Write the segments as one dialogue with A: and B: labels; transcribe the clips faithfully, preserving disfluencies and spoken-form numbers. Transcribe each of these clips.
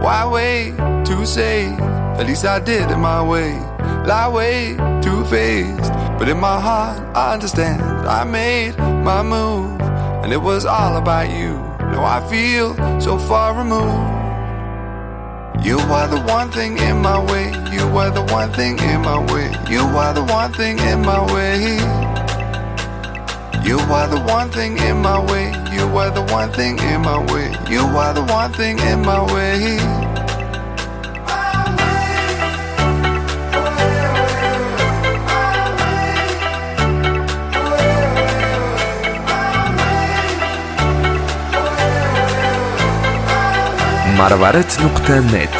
A: Why wait to say? At least I did it my way. Lie way too faced, but in my heart I understand. I made my move, and it was all about you. Now I feel so far removed. You are the one thing in my way. You are the one thing in my way. You are the one thing in my way. You are the one thing in my way. You are the one thing in my way. You are the one thing in my way.
B: marvaret nokta net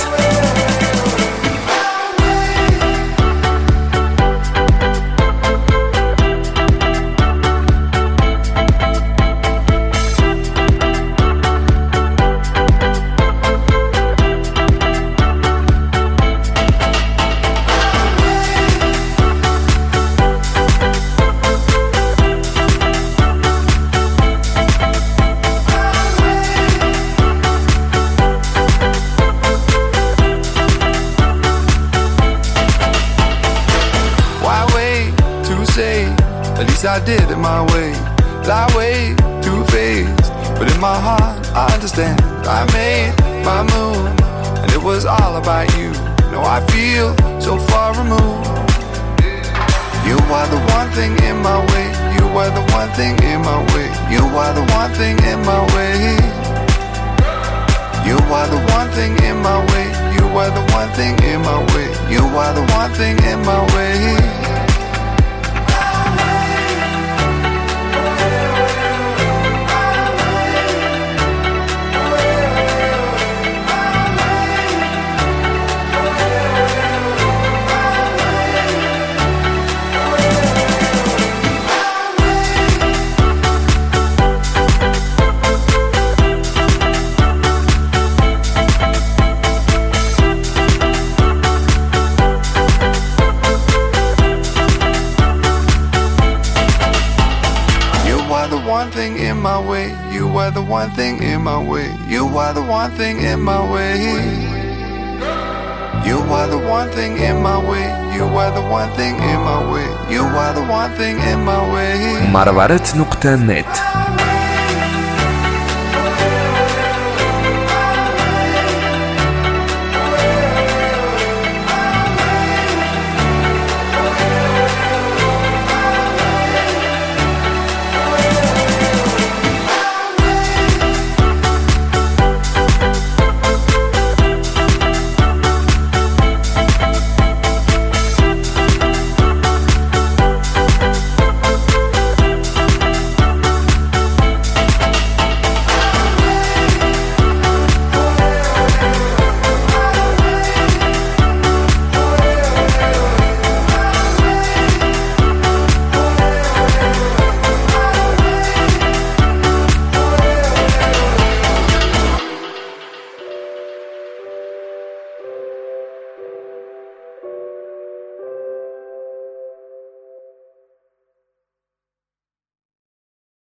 A: At least I did it my way. Lie way too faced, but in my heart I understand. I made my move, and it was all about you. Now I feel so far removed. You are the one thing in my way. You are the one thing in my way. You are the one thing in my way. You are the one thing in my way. You are the one thing in my way. You are the one thing in my way. One thing in my way. You are the one thing in my way. You are the one thing in my way. You are the one thing in my way. You are the one thing in my way. You are the one thing in my way.
B: marvaret nokta net